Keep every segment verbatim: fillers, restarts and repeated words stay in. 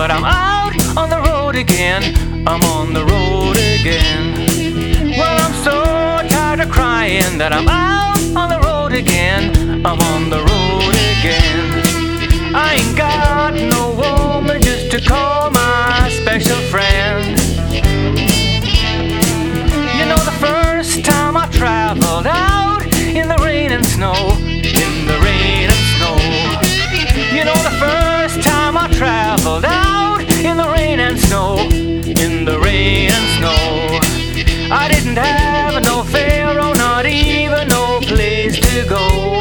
but I'm out on the road again. I'm on the road again. Well, I'm so tired of crying that I'm out on the road again. I'm on the road again. I ain't got no woman just to call my special friend. You know, the first time I traveled out in the rain and snow, in the rain and snow. You know, the first time I traveled out in the rain and snow, in the rain and snow, I didn't have no fare or not even no place to go.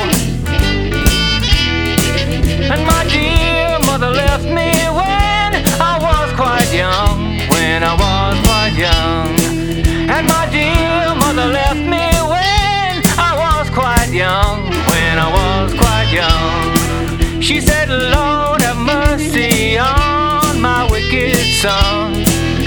And my dear mother left me when I was quite young, when I was quite young. And my dear mother left me when I was quite young, when I was quite young. She said, Lord have mercy on my wicked son.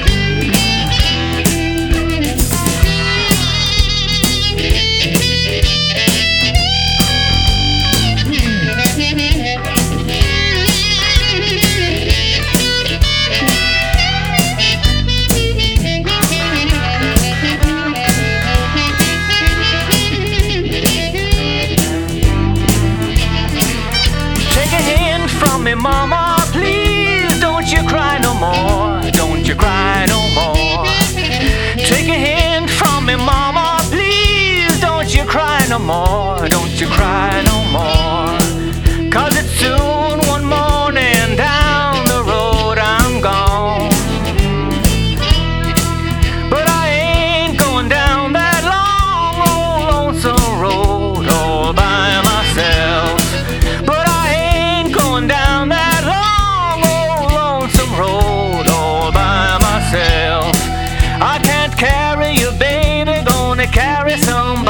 Me, mama, please don't you cry no more. Don't you cry no more. Take a hint from me, mama, please don't you cry no more. Don't you cry no more. Cause it's soon one morning, down the road I'm gone. But I ain't going down that long old lonesome road all by myself. But I ain't going down that long old lonesome road all by myself. I can't carry you, baby, gonna carry somebody